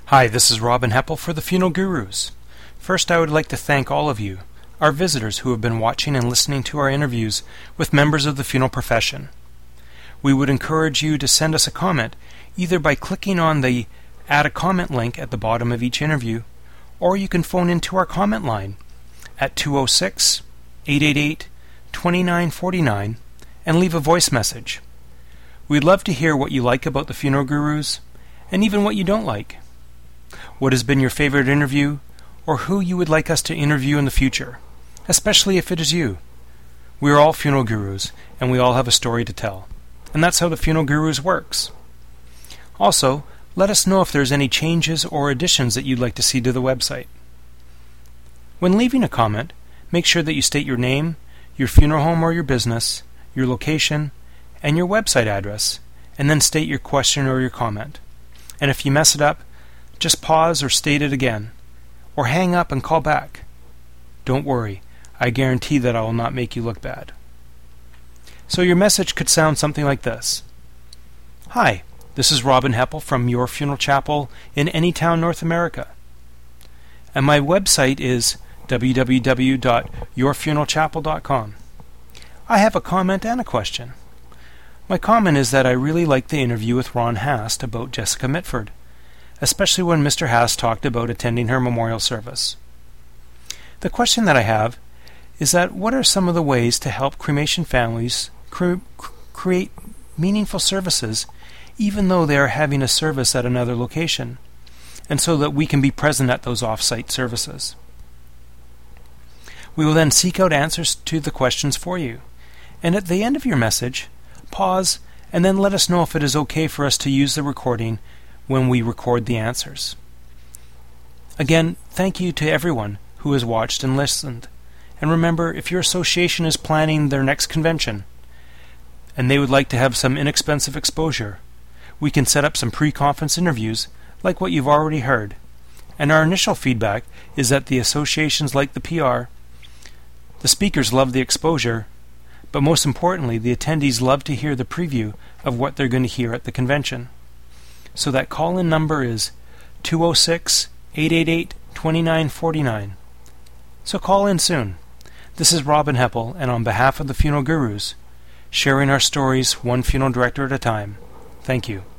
Hi, this is Robin Heppel for the Funeral Gurus. First, I would like to thank all of you, our visitors who have been watching and listening to our interviews with members of the funeral profession. We would encourage you to send us a comment either by clicking on the Add a Comment link at the bottom of each interview, or you can phone into our comment line at 206-888-2949 and leave a voice message. We'd love to hear what you like about the Funeral Gurus, and even what you don't like. What has been your favorite interview, or who you would like us to interview in the future, especially if it is you. We are all funeral gurus, and we all have a story to tell. And that's how the Funeral Gurus works. Also, let us know if there's any changes or additions that you'd like to see to the website. When leaving a comment, make sure that you state your name, your funeral home or your business, your location, and your website address, and then state your question or your comment. And if you mess it up, just pause or state it again, or hang up and call back. Don't worry, I guarantee that I will not make you look bad. So your message could sound something like this. Hi, this is Robin Heppel from Your Funeral Chapel in Anytown, North America. And my website is www.yourfuneralchapel.com. I have a comment and a question. My comment is that I really liked the interview with Ron Hast about Jessica Mitford, especially when Mr. Hast talked about attending her memorial service. The question that I have is that what are some of the ways to help cremation families create meaningful services even though they are having a service at another location, and so that we can be present at those off-site services? We will then seek out answers to the questions for you, and at the end of your message, pause and then let us know if it is okay for us to use the recording when we record the answers. Again, thank you to everyone who has watched and listened. And remember, if your association is planning their next convention and they would like to have some inexpensive exposure, we can set up some pre-conference interviews like what you've already heard. And our initial feedback is that the associations like the PR, the speakers love the exposure, but most importantly, the attendees love to hear the preview of what they're going to hear at the convention. So that call-in number is 206-888-2949. So call in soon. This is Robin Heppel, and on behalf of the Funeral Gurus, sharing our stories one funeral director at a time. Thank you.